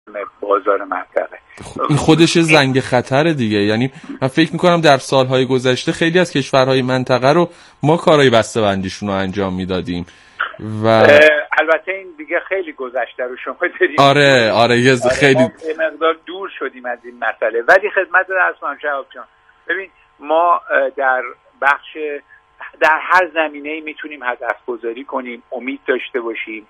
بازار منطقه. این خودش زنگ خطر دیگه. یعنی من فکر میکنم در سالهای گذشته خیلی از کشورهای منطقه رو ما کارهای بسته‌بندیشون رو انجام میدادیم و البته این دیگه خیلی گذشته رو شما داریم. آره خیلی مقدار دور شدیم از این مسئله. ولی خدمت عرض کنم شهاب جان، ببین ما در هر زمینه‌ای میتونیم هدف گذاری کنیم، امید داشته باشیم.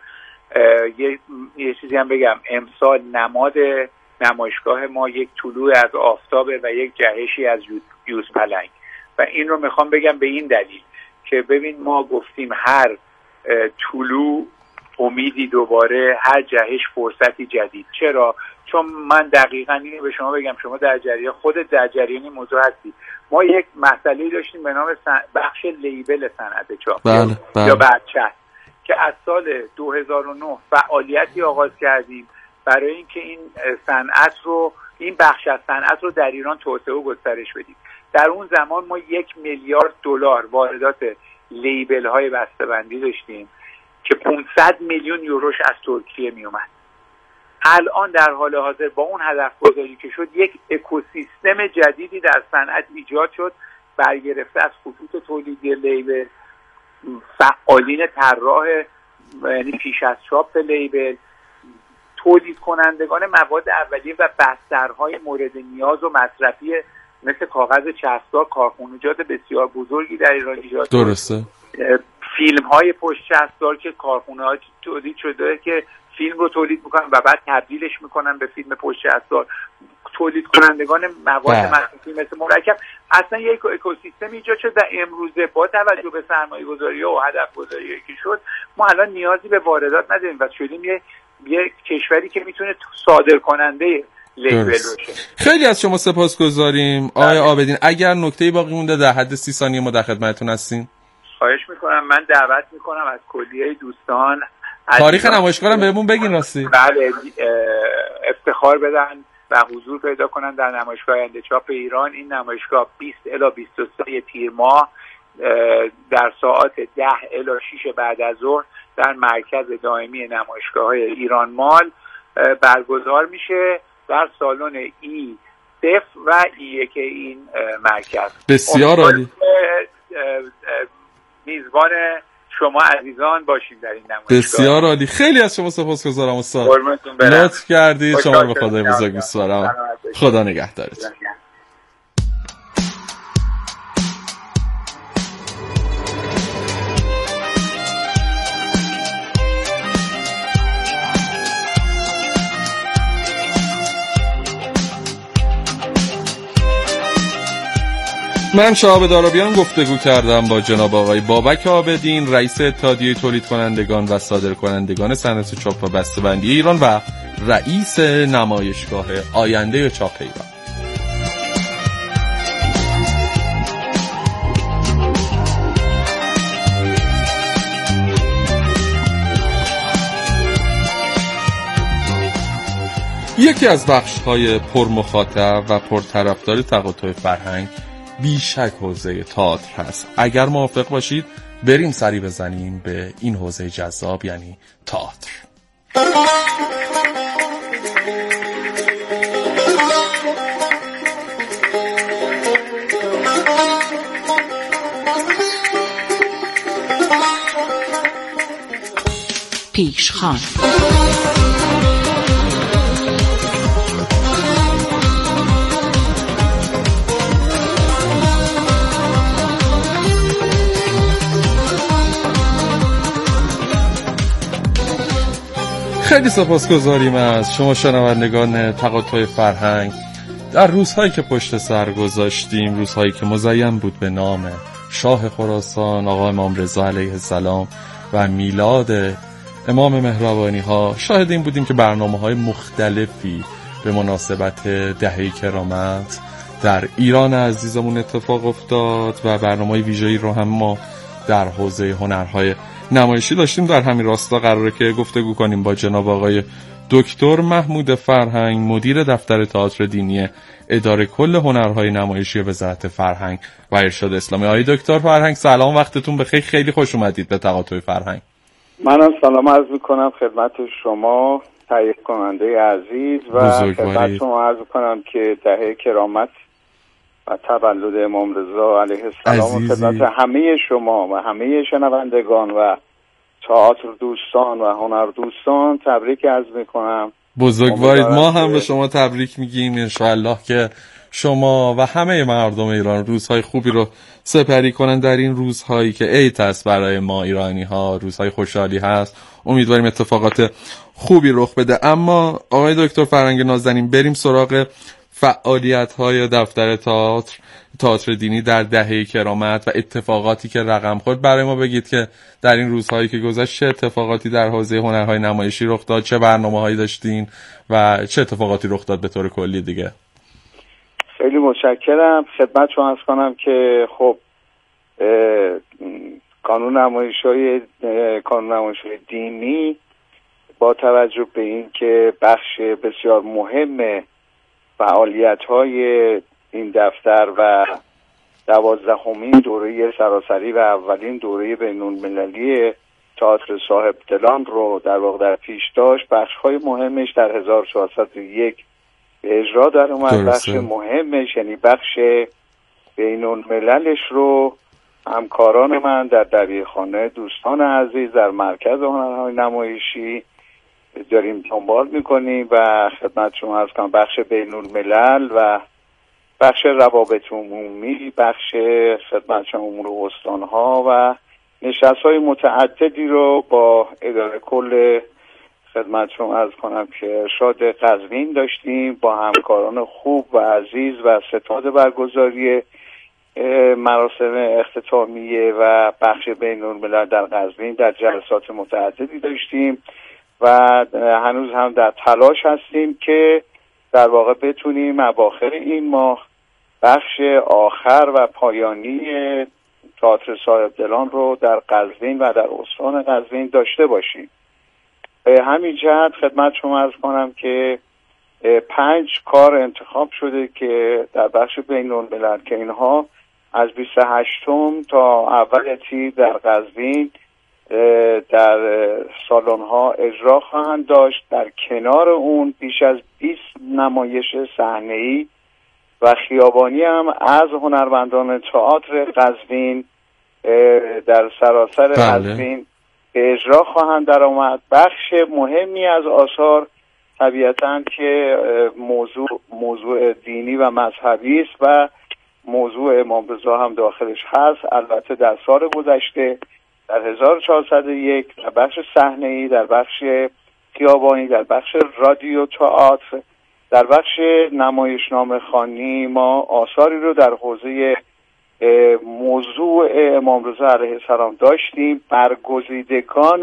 یه چیزی هم بگم، امسال نماد نمایشگاه ما یک طلوع از آفتابه و یک جهشی از یوزپلنگ و این رو میخوام بگم به این دلیل که ببین ما گفتیم هر طلوع امیدی دوباره، هر جهش فرصتی جدید. چرا؟ چون من دقیقاً اینو به شما بگم، شما خودت در جریان موضوع هستی. ما یک مسئله داشتیم به نام بخش لیبل صنعت چاپ یا بچت که از سال 2009 فعالیتی آغاز کردیم برای اینکه این بخش از صنعت رو در ایران توسعه و گسترش بدیم. در اون زمان ما 1 میلیارد دلار واردات لیبل های بسته‌بندی داشتیم که 500 میلیون یوروش از ترکیه می اومد. الان در حال حاضر با اون هدف گذاری که شد، یک اکوسیستم جدیدی در صنعت ایجاد شد، برگرفته از خطوط تولیدی لیبل، فعالین طراح یعنی پیش از چاپ لیبل، تولید کنندگان مواد اولیه و بسترهای مورد نیاز و مصرفی مثل کاغذ چسبدار، کارخانجات بسیار بزرگی در ایران ایجاد شد. درسته. فیلم های پشت چسبدار که کارخانه‌ها تولید شده که فیلم رو تولید میکنن و بعد تبدیلش میکنن به فیلم پشت چسبدار، تولید کنندگان مواد مصرفی مثل مرکب. اصلا یک اکوسیستم ایجاد شد و امروزه با توجه به سرمایه‌گذاری و هدف گذاری که شد، ما الان نیازی به واردات نداریم و شدیم یک کشوری که میتونه صادر کننده لیبل باشه. خیلی از شما سپاسگزاریم آقای عابدین. اگر نکته‌ای باقی مونده در حد 30 ثانیه ما در خدمتتون هستیم. خواهش میکنم. من دعوت میکنم از کلیه دوستان تاریخ نمایشگاه رو بهمون بگین. راستی بله، افتخار بدن و حضور پیدا کنن در نمایشگاه آینده چاپ ایران. این نمایشگاه 20 الی 23 تیر ماه در ساعات 10 الی 6 بعد از ظهر در مرکز دائمی نمایشگاه‌های ایران مال برگزار میشه در سالن E0 و E1 این مرکز. بسیار عالی. میزبان شما عزیزان باشیم در این نمایشگاه. بسیار عالی. خیلی از شما سپاسگزارم استاد. لطف کردید. شما رو به خدای بزرگ می‌سپارم. خدا نگهدارتون. من شهاب دارابیان گفتگو کردم با جناب آقای بابک عابدین، رئیس اتحادیه تولید کنندگان و صادر کنندگان صنعت چاپ و بسته‌بندی ایران و رئیس نمایشگاه آینده چاپ ایران. یکی از بخش‌های پرمخاطب و پرطرفدار تقاطع فرهنگ بیشک حوزه تئاتر هست. اگر موافق باشید بریم سری بزنیم به این حوزه جذاب، یعنی تئاتر. پیشخوان. خیلی سپاسگزاریم از شما شنوندگان تقاطع فرهنگ. در روزهایی که پشت سر گذاشتیم، روزهایی که مزین بود به نام شاه خراسان آقا امام رضا علیه السلام و میلاد امام مهربانی ها، شاهد این بودیم که برنامه‌های مختلفی به مناسبت دهه کرامت در ایران عزیزمون اتفاق افتاد و برنامه‌های ویژه‌ای رو هم ما در حوزه هنرهای نمایشی داشتیم. در همین راستا قراره که گفتگو کنیم با جناب آقای دکتر محمود فرهنگ، مدیر دفتر تئاتر دینی اداره کل هنرهای نمایشی وزارت فرهنگ و ارشاد اسلامی. آقای دکتر فرهنگ سلام، وقتتون بخیر. خیلی خوش اومدید به تقاطع فرهنگ. منم سلام عرض میکنم خدمت شما تهیه کننده عزیز و خدمت شما عرض کنم که دهه کرامت و تولد امام رضا علیه السلام خدمت همه شما و همه شنوندگان و تئاتر دوستان و هنر دوستان تبریک عرض میکنم. بزرگوارید. ما هم به شما تبریک میگیم. انشاءالله که شما و همه مردم ایران روزهای خوبی رو سپری کنن در این روزهایی که عید است برای ما ایرانی ها، روزهای خوشحالی هست. امیدواریم اتفاقات خوبی رخ بده. اما آقای دکتر فرهنگ نازنین، بریم سراغ فعالیت‌های دفتر تئاتر دینی در دهه کرامت و اتفاقاتی که رقم خورد. برای ما بگید که در این روزهایی که گذشت چه اتفاقاتی در حوزه هنرهای نمایشی رخ داد، چه برنامه‌هایی داشتین و چه اتفاقاتی رخ داد به طور کلی دیگه. خیلی متشکرم. خدمت شما عرض کنم که خب کانون نمایش‌های دینی با توجه به این که بخش بسیار مهم فعالیت‌های این دفتر و 12مین دوره سراسری و اولین دوره بین‌المللی تئاتر صاحب دلان رو در واقع در پیش داشت، بخش‌های مهمش در 1401 به اجرا در اومد. بخش مهمش یعنی بخش بین‌المللش رو همکاران من در دبیرخانه دوستان عزیز در مرکز هنرهای نمایشی داریم دنبال میکنیم و خدمت شما عرض کنم بخش بین‌الملل و بخش روابط عمومی، بخش خدمت شما امور استانها و نشست‌های متعددی رو با اداره کل خدمت شما عرض کنم که ارشاد قزوین داشتیم با همکاران خوب و عزیز و ستاد برگزاری مراسم اختتامیه و بخش بین‌الملل در قزوین در جلسات متعددی داشتیم و هنوز هم در تلاش هستیم که در واقع بتونیم اواخر این ماه بخش آخر و پایانی تئاتر صاحب دلان رو در قزوین و در استان قزوین داشته باشیم. به همین جهت خدمت شما عرض کنم که 5 کار انتخاب شده که در بخش بین‌الملل که اینها از 28م تا اول تیر در قزوین در سالن‌ها اجرا خواهند داشت. در کنار اون بیش از 20 نمایش صحنه‌ای و خیابانی هم از هنرمندان تئاتر قزوین در سراسر قزوین به اجرا خواهند درآمد. بخش مهمی از آثار طبیعتاً که موضوع دینی و مذهبی است و موضوع امام رضا هم داخلش هست. البته در سال گذشته در 1401 در بخش صحنه‌ای، در بخش خیابانی، در بخش رادیو تئاتر، در بخش نمایشنامه خوانی ما آثاری رو در حوزه موضوع امام رضا علیه السلام داشتیم. برگزیدگان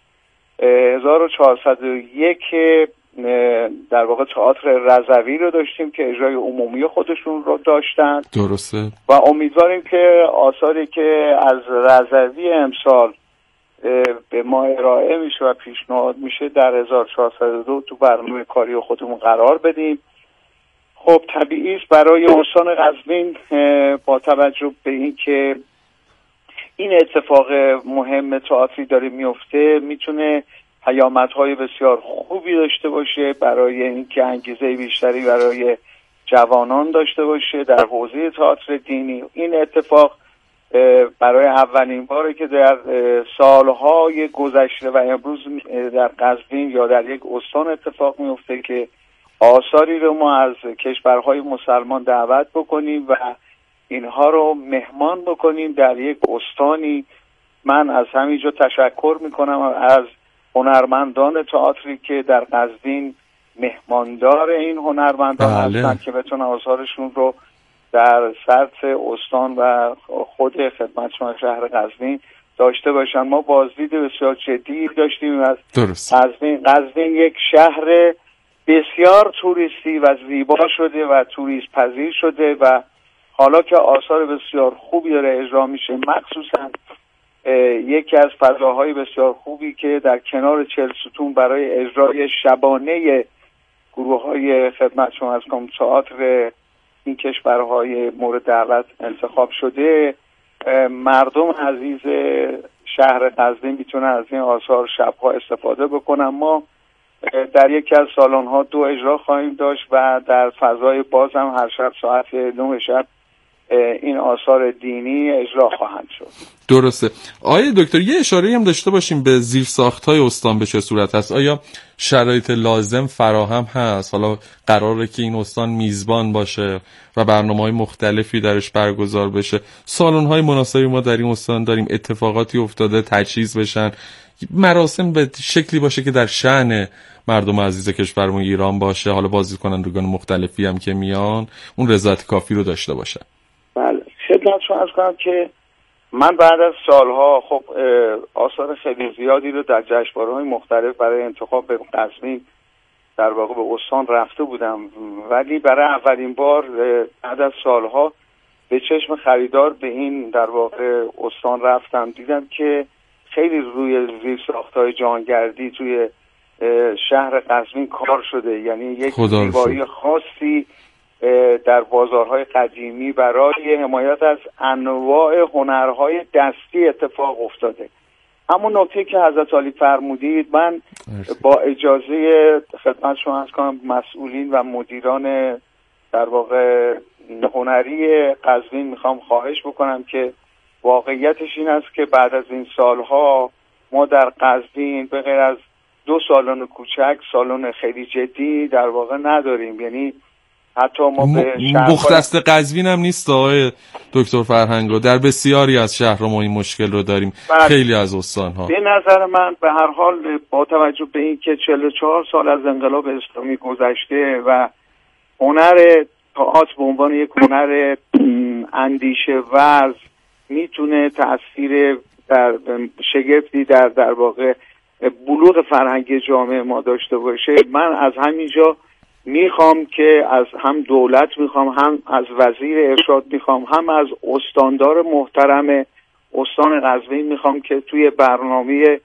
1401 در واقع تئاتر رضوی رو داشتیم که اجرای عمومی خودشون رو داشتن. درسته. و امیدواریم که آثاری که از رضوی امسال به ما ارائه میشه و پیشنهاد میشه در 1402 تو برنامه کاری خودمون قرار بدیم. خب طبیعی است برای استان قزوین با توجه به این که این اتفاق مهم تئاتری داره میفته میتونه پیامدهای بسیار خوبی داشته باشه برای اینکه انگیزه بیشتری برای جوانان داشته باشه در حوزه تئاتر دینی. این اتفاق برای اولین باره که در سالهای گذشته و امروز در قزوین یا در یک استان اتفاق میفته که آثاری رو ما از کشورهای مسلمان دعوت بکنیم و اینها رو مهمان بکنیم در یک استانی. من از همینجا تشکر میکنم از هنرمندان تئاتری که در قزوین مهماندار این هنرمندان هستند که بتونن آثارشون رو در سطح استان و خود خدمت شما شهر قزوین داشته باشن. ما بازدید بسیار جدی داشتیم از قزوین. قزوین یک شهر بسیار توریستی و زیبا شده و توریست پذیر شده و حالا که آثار بسیار خوبی داره اجرا میشه، مخصوصا یکی از فضاهای بسیار خوبی که در کنار 40 ستون برای اجرای شبانه گروه‌های خدمت شما از تئاتر این کشورهای مورد دعوت انتخاب شده، مردم عزیز شهر قزوین میتونن از این آثار شبها استفاده بکنن. ما در یکی از سالن‌ها 2 اجرا خواهیم داشت و در فضای باز هم هر شب ساعت 9 شب این آثار دینی اجرا خواهند شد. درسته. آیا دکتر یه اشاره هم داشته باشیم به زیرساخت‌های استان به چه صورت هست؟ آیا شرایط لازم فراهم هست؟ حالا قراره که این استان میزبان باشه و برنامه‌های مختلفی درش برگزار بشه. سالن‌های مناسبی ما در این استان داریم، اتفاقاتی افتاده تجهیز بشن، مراسم به شکلی باشه که در شأن مردم عزیز کشورمون ایران باشه، حالا بازیکنندگان مختلفی هم که میان اون رضایت کافی رو داشته باشن. بله، خدمتتون عرض کنم که من بعد از سالها خب آثار خیلی زیادی رو در جشنواره‌های مختلف برای انتخاب به قزوین در واقع به استان رفته بودم، ولی برای اولین بار بعد از سالها به چشم خریدار به این در واقع استان رفتم، دیدم که خیلی روی زیرساخت‌های جهانگردی توی شهر قزوین کار شده، یعنی یک زیبایی خاصی در بازارهای قدیمی برای حمایت از انواع هنرهای دستی اتفاق افتاده. همون نکته که حضرت عالی فرمودید، من با اجازه خدمت شما عرض کنم مسئولین و مدیران در واقع هنری قزوین میخوام خواهش بکنم که واقعیتش این است که بعد از این سالها ما در قزوین به غیر از 2 سالن کوچک سالن خیلی جدی در واقع نداریم. یعنی حتی ما به مختص قزوین هم نیست آقای دکتر فرهنگ، در بسیاری از شهرها ما این مشکل رو داریم. خیلی از استان‌ها. به نظر من به هر حال با توجه به این که 44 سال از انقلاب اسلامی گذشته و هنر تئاتر به عنوان یک هنر اندیشه ورز میتونه تأثیر در شگفتی در واقع بلوغ فرهنگی جامعه ما داشته باشه، من از همینجا میخوام که از هم دولت میخوام، هم از وزیر ارشاد میخوام، هم از استاندار محترم استان قزوین میخوام که توی برنامه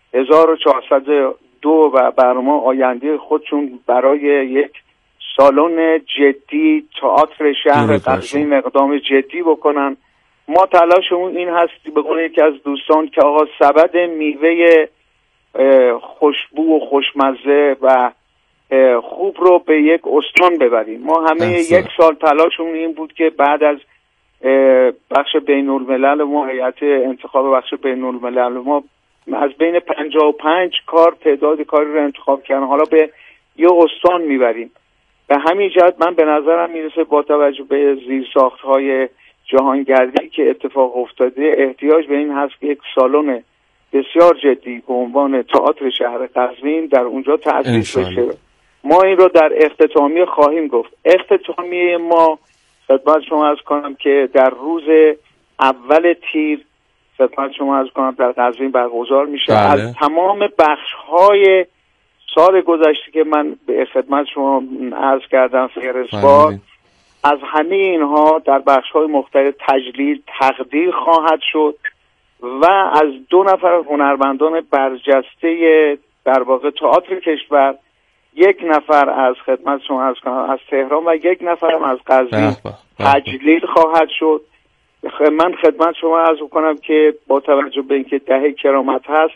1402 و برنامه آینده خودشون برای یک سالن جدی تئاتر شهر قزوین اقدام جدی بکنن. ما تلاشمون این هست به قول یکی از دوستان که آقا سبد میوه خوشبو و خوشمزه و خوب رو به یک استان ببریم. ما همه یک سال تلاشمون این بود که بعد از بخش بین الملل ما، هیئت انتخاب بخش بین الملل ما از بین 55 کار تعداد کاری رو انتخاب کردن، حالا به یه استان میبریم. به همین جهت من به نظرم میرسه با توجه به زیرساخت‌های جهانگردی که اتفاق افتاده احتیاج به این هست که یک سالن بسیار جدی به عنوان تئاتر شهر قزوین در اونجا تأسیس بشه. ما این رو در اختتامیه خواهیم گفت. اختتامیه ما خدمت شما عرض کنم که در روز اول تیر خدمت شما عرض کنم در قزوین برگزار میشه. از تمام بخش‌های سال گذشته که من به خدمت شما عرض کردم فهرستوار، از همه اینها در بخش‌های مختلف تجلیل تقدیر خواهد شد و از 2 نفر هنرمندان برجسته در واقع تئاتر کشور، 1 نفر از خدمت شما عرض کنم از تهران و 1 نفر از قزوین تجلیل خواهد شد. من خدمت شما عرض کنم که با توجه به اینکه دهه کرامت هست،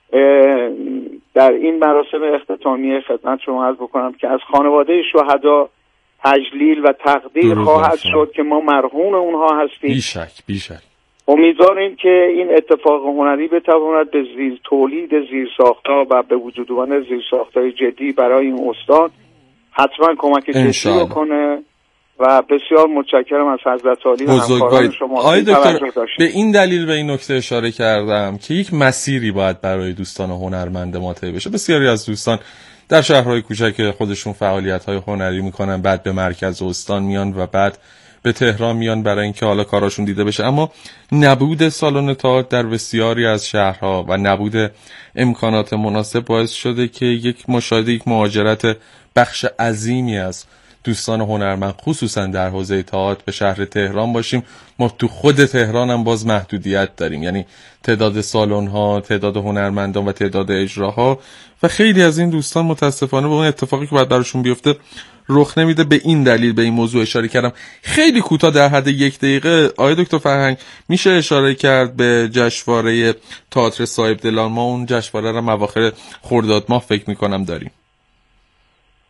در این مراسم اختتامیه خدمت شما عرض بکنم که از خانواده شهدا تجلیل و تقدیر خواهد شد که ما مرهون اونها هستیم. بیشک امیدواریم که این اتفاق هنری بتواند به تولید زیرساخت‌ها و به وجود آمدن زیرساخت‌های جدی برای این استان حتما کمک جدی بکنه و بسیار متشکرم از حضرت عالی و همکاران شما. آقای دکتر به این دلیل به این نکته اشاره کردم که یک مسیری باید برای دوستان هنرمند ما طی بشه. بسیاری از دوستان در شهرهای کوچک خودشون فعالیت‌های هنری میکنن، بعد به مرکز استان میان و بعد به تهران میان برای اینکه حالا کاراشون دیده بشه، اما نبود سالن تئاتر در بسیاری از شهرها و نبود امکانات مناسب باعث شده که یک مهاجرت بخش عظیمی از دوستان هنرمند خصوصا در حوزه تئاتر به شهر تهران باشیم. ما تو خود تهران هم باز محدودیت داریم، یعنی تعداد سالن‌ها، تعداد هنرمندان و تعداد اجراها، و خیلی از این دوستان متاسفانه به اون اتفاقی که باید براشون بیفته رخ نمیده. به این دلیل به این موضوع اشاره کردم. خیلی کوتاه در حد 1 دقیقه آقای دکتر فرهنگ میشه اشاره کرد به جشنواره تئاتر صاحب دلان؟ ما اون جشنواره رو اواخر خرداد ماه فکر میکنم داریم.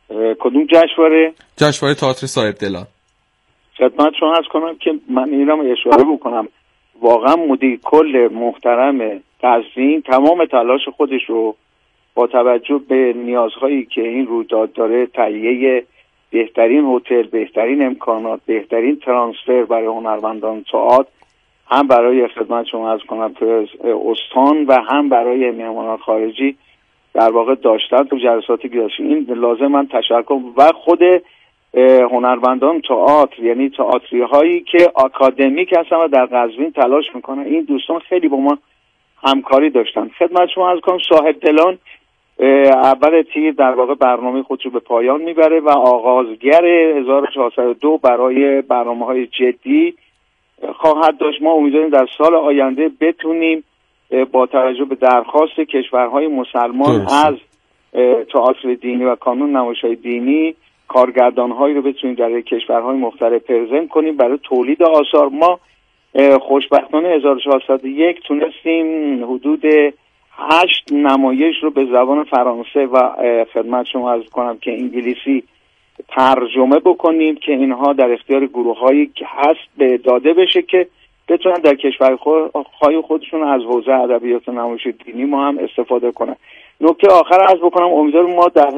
کدوم جشنواره؟ جشنواره تئاتر صاحب دلان. خدمت شما عرض کنم که من این رو اشاره بکنم، واقعا مدیر کل محترم قزوین تمام تلاش خودش رو با توجه به نیازهایی که این رویداد داره، تهیه بهترین هتل، بهترین امکانات، بهترین ترانسفر برای هنرمندان تئاتر، هم برای خدمت شما عرض کنم استان و هم برای مهمانان خارجی در واقع داشتن تو جلسات گذشته. این لازم من تشکر و خود هنرمندان تئاتر، یعنی تئاتری هایی که آکادمیک هستن و در قزوین تلاش میکنن، این دوستان خیلی با ما همکاری داشتن. خدمت شما عرض کنم صاحب دلان اول تیر در واقع برنامه خودش رو به پایان میبره و آغازگر 1402 برای برنامه‌های جدی خواهد داشت. ما امیدواریم در سال آینده بتونیم با توجه به درخواست کشورهای مسلمان از تئاتر دینی و کانون نمایش‌های دینی کارگردان‌هایی رو بتونیم در کشورهای مختلف پرزنت کنیم برای تولید آثار. ما خوشبختانه 1401 تونستیم حدود 8 نمایش رو به زبان فرانسه و خدمت شما عرض کنم که انگلیسی ترجمه بکنیم که اینها در اختیار گروه‌هایی که هست داده بشه که بتونن در کشورهای خودشون از حوزه ادبیات و نمایش دینی ما هم استفاده کنن. نکته آخر عرض بکنم، امیدوارم ما در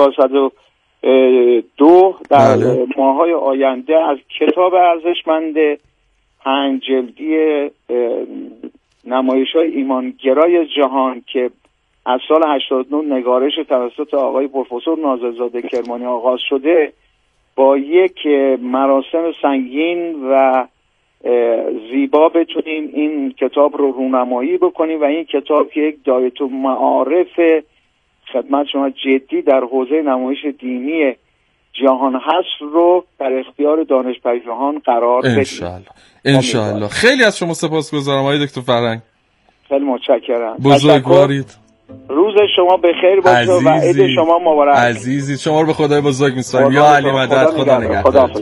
1402 در ماه‌های آینده از کتاب ارزشمند 5 جلدی نمایش‌های ایمانگرای جهان که از سال 89 نگارش توسط آقای پروفسور ناظرزاده کرمانی آغاز شده، با یک مراسم سنگین و زیبا بتونیم این کتاب رو رونمایی بکنیم و این کتاب که یک دایره معارف خدمت شما جدی در حوزه نمایش دینی جهان هست رو در اختیار دانشپژوهان قرار بدیم. انشالله. خیلی از شما سپاسگزارم آقای دکتر فرهنگ. خیلی متشکرم. بزرگوارید. روز شما بخیر باشه و عید شما مبارک. عزیزی شما رو به خدای بزرگ می‌سپارم. یا علی مدد. خدا نگهدار. خداحافظ.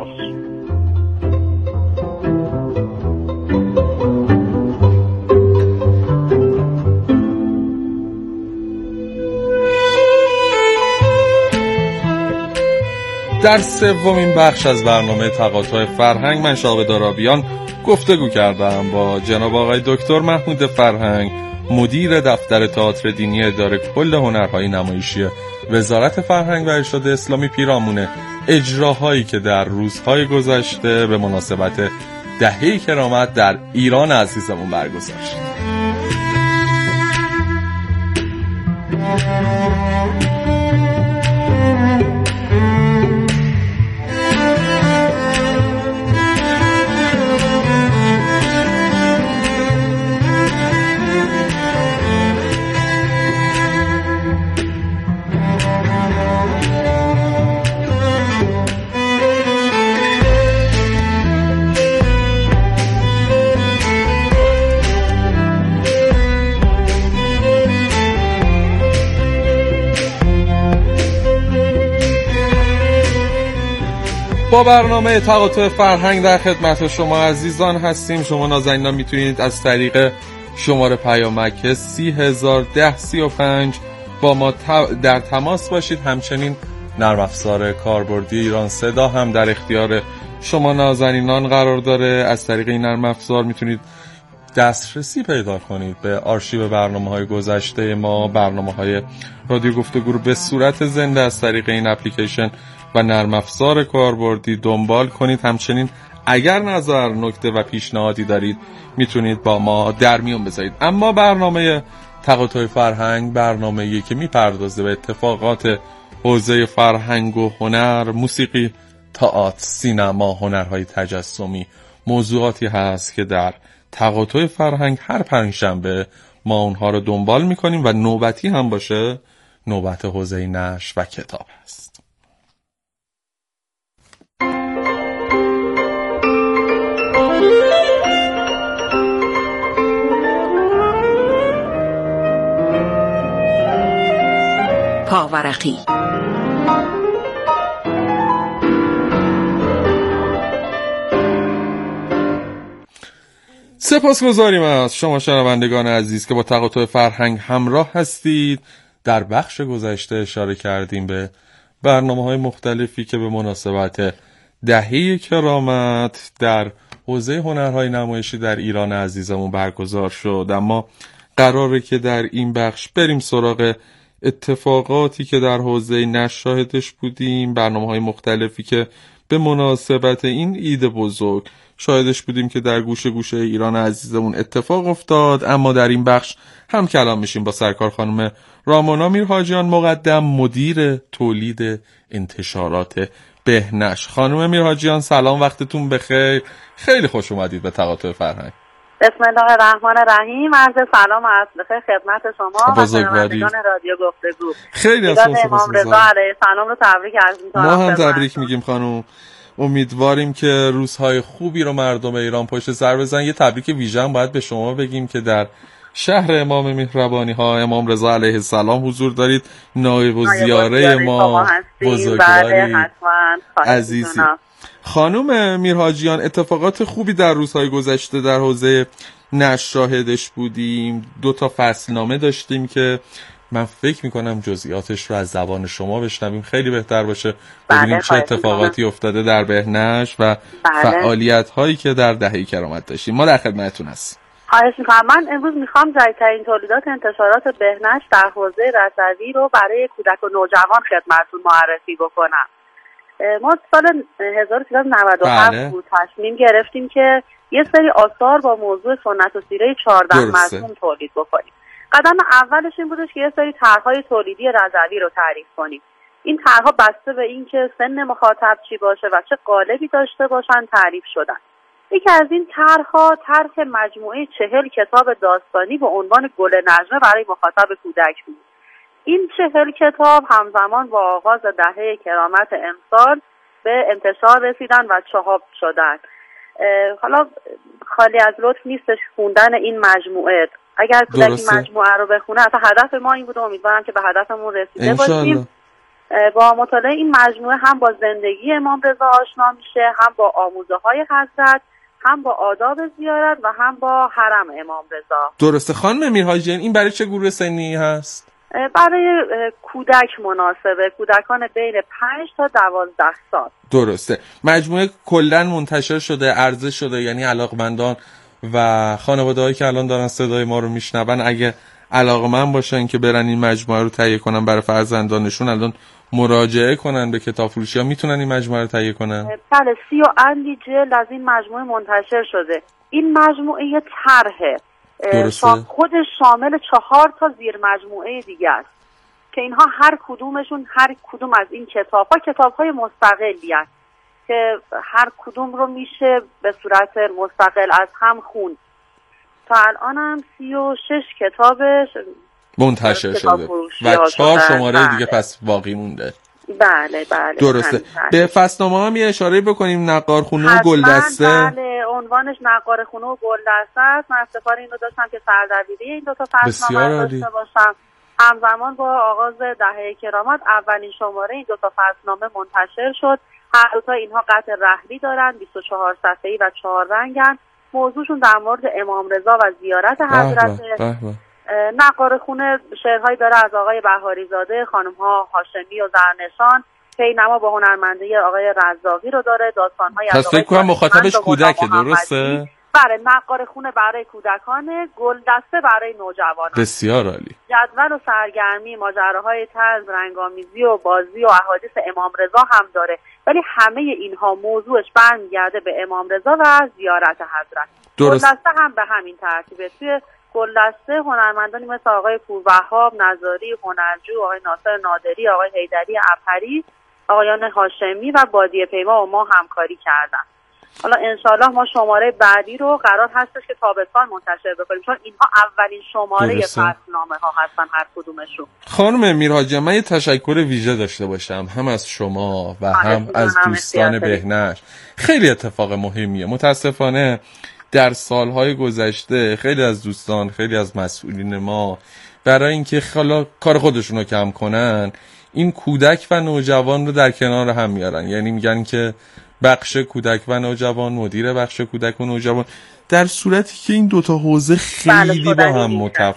در سومین بخش از برنامه تقاطع فرهنگ من شاقی دارابیان گفتگو کردم با جناب آقای دکتر محمود فرهنگ، مدیر دفتر تئاتر دینی اداره کل هنرهای نمایشی وزارت فرهنگ و ارشاد اسلامی پیرامون اجراهایی که در روزهای گذشته به مناسبت دهه کرامت در ایران عزیزمون برگزشت. با برنامه تقاطع فرهنگ در خدمت شما عزیزان هستیم. شما نازنینان میتونید از طریق شماره پیامک 301035 با ما در تماس باشید. همچنین نرم افزار کاربردی ایران صدا هم در اختیار شما نازنینان قرار داره. از طریق این نرم افزار میتونید دسترسی پیدا کنید به آرشیو برنامه‌های گذشته ما، برنامه‌های رادیو گفتگو رو به صورت زنده از طریق این اپلیکیشن و نرم افزار کاربردی دنبال کنید. همچنین اگر نظر، نکته و پیشنهادی دارید میتونید با ما در میون بذارید. اما برنامه تقاطع فرهنگ برنامه‌ای که میپردازه به اتفاقات حوزه فرهنگ و هنر، موسیقی، تئاتر، سینما، هنرهای تجسمی، موضوعاتی هست که در تقاطع فرهنگ هر پنجشنبه ما اونها رو دنبال میکنیم و نوبتی هم باشه نوبت حوزه نشر و کتاب هست. پاورقی سپاسگزاریم از شما شنوندگان عزیز که با تقاطع فرهنگ همراه هستید. در بخش گذشته اشاره کردیم به برنامه‌های مختلفی که به مناسبت دهه کرامت در حوزه هنرهای نمایشی در ایران عزیزمون برگزار شد. اما قراره که در این بخش بریم سراغ اتفاقاتی که در حوزه نشر شاهدش بودیم، برنامه‌های مختلفی که به مناسبت این عید بزرگ شاهدش بودیم که در گوشه گوشه ایران عزیزمون اتفاق افتاد. اما در این بخش هم کلام میشیم با سرکار خانم رامانا میرحاجیان، مقدم مدیر تولید انتشارات بهنشر. خانم میرحاجیان سلام، وقتتون بخیر، خیلی خوش اومدید به تقاطع فرهنگ. بسم الله الرحمن الرحیم. عرض سلام و عرض بخیر خدمت شما و شنوندگان رادیو گفتگو. خیلی از امام رضا علیه السلام رو تبریک عرض می‌کنم. ما هم تبریک میگیم خانم. امیدواریم که روزهای خوبی رو مردم ایران پشت سر بزنن. یه تبریک ویژه هم باید به شما بگیم که در شهر امام مهربانی ها امام رضا علیه السلام حضور دارید، نایب الزیاره ما بزرگواری عزیزی. خانم میرحاجیان، اتفاقات خوبی در روزهای گذشته در حوزه نشر شاهدش بودیم. 2 فصلنامه داشتیم که من فکر میکنم جزئیاتش رو از زبان شما بشنویم خیلی بهتر باشه، ببینیم چه اتفاقاتی افتاده در بهنشر و فعالیت هایی که در دهه کرامت داشتیم. ما در خدمتتون هستیم. خواهش میکنم. من امروز میخوام جدیدترین تولیدات انتشارات بهنشر در حوزه رضوی رو برای کودک و نوجوان خدمتتون معرفی بکنم. ما سال 1397 بود تصمیم گرفتیم که یه سری آثار با موضوع سنت و سیره 14 مضمون تولید بکنیم. قدم اولش این بودش که یه سری طرح‌های تولیدی رضوی رو تعریف کنیم. این طرح‌ها بسته به این که سن مخاطب چی باشه و چه قالبی داشته باشن تعریف شدن. یکی از این طرح‌ها طرح مجموعه 40 کتاب داستانی به عنوان گل نجمه برای مخاطب کودک بود. این 40 کتاب همزمان با آغاز دهه کرامت امسال به انتشار رسیدن و چاپ شدن. حالا خالی از لطف نیستش خوندن این مجموعه. اگر کودک این مجموعه رو بخونه، اصلا هدف ما این بود، امیدوارم که به هدفمون رسیده باشیم. با مطالعه این مجموعه هم با زندگی امام رضا آشنا میشه، هم با آموزه های حضرت، هم با آداب زیارت و هم با حرم امام رضا. درسته. خانم میرحاجیان، این برای چه گروه سنی هست؟ برای کودک مناسبه، کودکان بین 5 تا 12 سال. درسته. مجموعه کلا منتشر شده، عرضه شده، یعنی علاقمندان و خانواده‌هایی که الان دارن صدای ما رو میشنون اگه علاقمند باشن که برن این مجموعه رو تهیه کنن برای فرزندانشون، الان مراجعه کنن به کتاب فروشی‌ها، میتونن این مجموعه رو تهیه کنن؟ بله، 30 اندی جلد از این مجموعه منتشر شده. این مجموعه یه طرحه، خودش شامل 4 تا زیر مجموعه دیگه است که اینها هر کدوم از این کتاب‌های مستقلی است که هر کدوم رو میشه به صورت مستقل از هم خوند. تا الان هم 36 کتابش منتشر شده و 4 شماره دیگه پس باقی مونده. بله. درسته. به فصلنامه هم یه اشاره بکنیم، نقارخونه و گلدسته. بله، عنوانش نقارخونه و گلدسته است. من افتخار این رو داشتم که سردبیری این 2 فصلنامه داشته باشم. همزمان با آغاز دهه کرامت اولین شماره این 2 فصلنامه منتشر شد. هر 2 اینها قطع رحلی دارن، 24 صفحه‌ای و 4 رنگن. موضوعشون در مورد امام رضا و زیارت حضرت. نقارخونه شعرهایی داره از آقای بهاری زاده، خانم‌ها هاشمی و زرنشان. پی‌نما با هنرمندی آقای رزاقی رو داره. داستان‌های از فکر کنم مخاطبش کودکه، درسته؟ بله، نقارخونه برای کودکان، گلدسته برای نوجوانان. بسیار عالی. جدول و سرگرمی، ماجراهای طنز، رنگامیزی و بازی و احادیث امام رضا هم داره، ولی همه اینها موضوعش برمیگرده به امام رضا و زیارت حضرت. گلدسته هم به همین ترتیبه. توی گلدسته هنرمندانی مثل آقای پوروهاب، نظاری، هنرجو، آقای ناصر نادری، آقای حیدری عبهری، آقایان هاشمی و بادیه پیما و ما همکاری کردن. حالا انشالله ما شماره بعدی رو قرار هستش که تابستان منتشر بکنیم، چون اینها اولین شماره فصلنامه ها هستن هر کدومشون. خانم میرحاجیان، من یه تشکر ویژه داشته باشم هم از شما و هم از دوستان بهنشر. خیلی اتفاق مهمیه. متاسفانه در سالهای گذشته خیلی از دوستان، خیلی از مسئولین ما برای اینکه حالا کار خودشون رو کم کنن، این کودک و نوجوان رو در کنار هم میارن. یعنی میگن که بخش کودک و نوجوان، مدیر بخش کودک و نوجوان، در صورتی که این دوتا حوزه خیلی با هم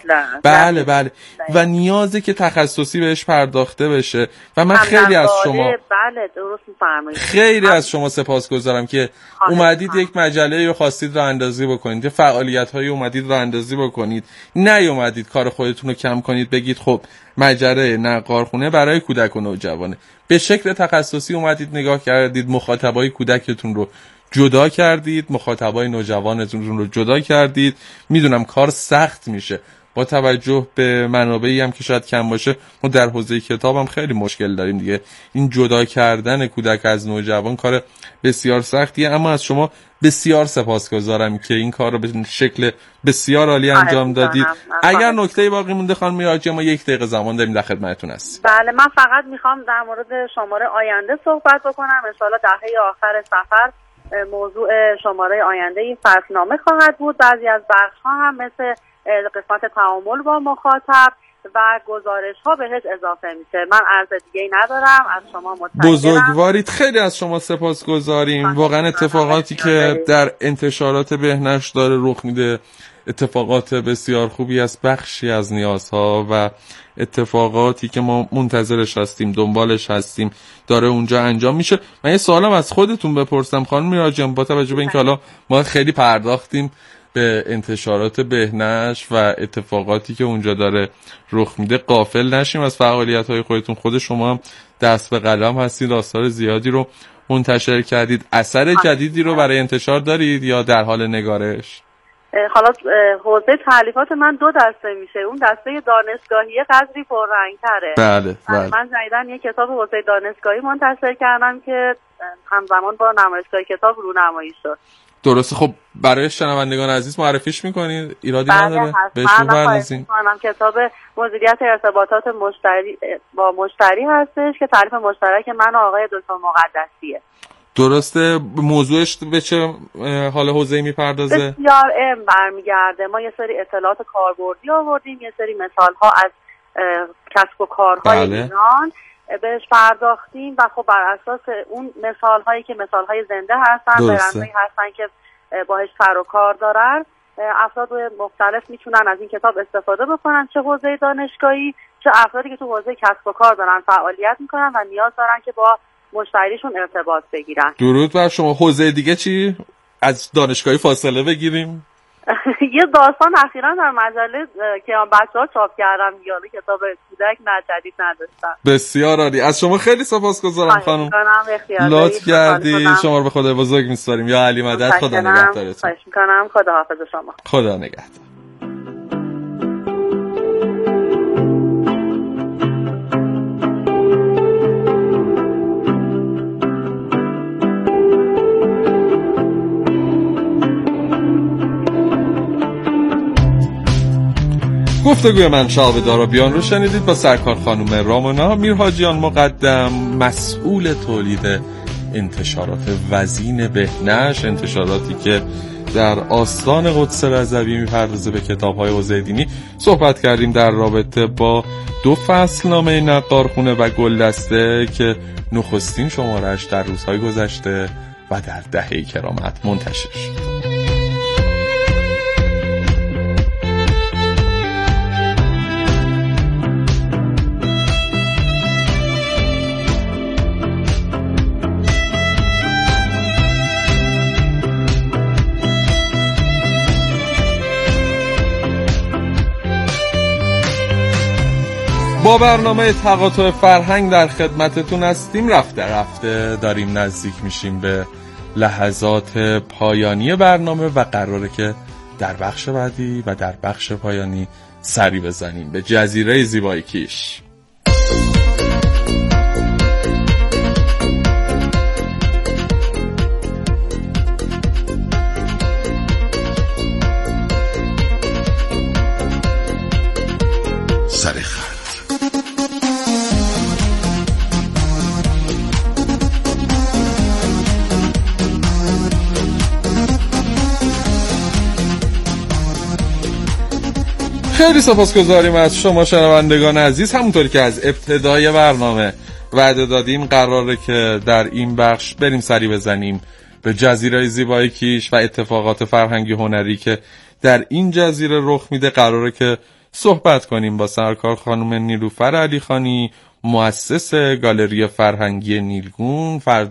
بله و نیازه که تخصصی بهش پرداخته بشه و من خیلی از شما درست می‌فرمایید. خیلی از شما سپاسگزارم که اومدید یک مجله رو خواستید راه اندازی بکنید، فعالیت‌های اومدید راه اندازی بکنید، نیومدید کار خودتون رو کم کنید بگید خب مجله نقارخونه برای کودک و نوجوانه. به شکل تخصصی اومدید نگاه کردید، مخاطبای کودکتون رو جدا کردید، مخاطبای نوجوانتون رو جدا کردید. میدونم کار سخت میشه با توجه به منابعی هم که شاید کم باشه. ما در حوزه کتاب هم خیلی مشکل داریم دیگه. این جدا کردن کودک از نوجوان کار بسیار سختیه، اما از شما بسیار سپاسگزارم که این کار رو به شکل بسیار عالی انجام دادید. اگر نکته‌ای باقی مونده خانم میراجی، ما 1 دقیقه زمان داریم، در خدمتتون هستیم. بله، من فقط میخوام در مورد شماره آینده صحبت بکنم. ان شاءالله دهه آخر سفر موضوع شماره آینده این فصلنامه خواهد بود. بعضی از بخش‌ها هم مثل قسمت تعامل با مخاطب و گزارش‌ها بهش اضافه میشه. من عرض دیگه‌ای ندارم، از شما متشکرم. بزرگوارید، خیلی از شما سپاسگزاریم. واقعا اتفاقاتی که در انتشارات بهنشت داره رخ میده اتفاقات بسیار خوبی است، بخشی از نیازها و اتفاقاتی که ما منتظرش هستیم، دنبالش هستیم، داره اونجا انجام میشه. من یه سوالم از خودتون بپرسم خانم میراجی، با توجه به اینکه حالا ما خیلی پرداختیم به انتشارات بهنشت و اتفاقاتی که اونجا داره رخ میده، غافل نشیم از فعالیت‌های خودتون. خود شما هم دست به قلم هستید، آثار زیادی رو منتشر کردید. اثر جدیدی رو برای انتشار دارید یا در حال نگارش؟ حالا حوزه تالیفات من 2 دسته میشه. اون دسته دانشگاهی قدری پررنگ‌تره. بله. من جدیدن یه کتاب حوزه دانشگاهی منتشر کردم که همزمان با نمایشگاه کتاب رونمایی شد. درسته. خب برای شنوندگان عزیز معرفیش میکنید؟ ایرادی نداره؟ بهشون بردازین. کتاب مدیریت ارتباطات مشتری با مشتری هستش که تعریف مشترک من و آقای دکتر مقدسیه. درسته. موضوعش به چه حال حوزه‌ای میپردازه؟ بسیار برمیگرده. ما یه سری اطلاعات کاربردی آوردیم، یه سری مثال‌ها از کسب و کارهای ایران بهش پرداختیم و خب بر اساس اون مثال‌هایی که مثال‌های زنده هستن، برندهایی هستن که باهاش سر و کار دارن، افراد مختلف میتونن از این کتاب استفاده بکنن، چه حوزه دانشگاهی چه افرادی که تو حوزه کسب و کار دارن فعالیت میکنن و نیاز دارن که با مشتریشون ارتباط بگیرن. درود بر شما. حوزه دیگه چی؟ از دانشگاهی فاصله بگیریم. یه داستان اخیراً در مجله که بچه‌ها چاپ کردن، یالی کتاب کودک نه جدید نداشتن. بسیار عالی. از شما خیلی سپاسگزارم خانم. لطف کردی. شما رو به خدای بزرگ می‌سپاریم. یا علی مدد. خدا نگهدارتون. خواهش می‌کنم. خدا حافظ شما. خدا نگهدار. گفتگوی من شعب دارابیان رو شنیدید با سرکار خانم رامونا میرحاجیان مقدم، مسئول تولید انتشارات وزین بهنشت، انتشاراتی که در آستان قدس رضوی میپردازه به کتاب‌های حوزه دینی. صحبت کردیم در رابطه با 2 فصلنامه نقارخونه و گلدسته که نخستین شماره‌اش در روزهای گذشته و در دهه کرامت منتشر شد. با برنامه تقاطع فرهنگ در خدمتتون هستیم. رفته داریم نزدیک میشیم به لحظات پایانی برنامه و قراره که در بخش بعدی و در بخش پایانی سری بزنیم به جزیره زیبای کیش. خیلی سپاسگزاریم از شما شنوندگان عزیز. همونطوری که از ابتدای برنامه وعده دادیم قراره که در این بخش بریم سری بزنیم به جزیره زیبای کیش و اتفاقات فرهنگی هنری که در این جزیره رخ میده قراره که صحبت کنیم با سرکار خانم نیلوفر علیخانی، مؤسس گالری فرهنگی نیلگون.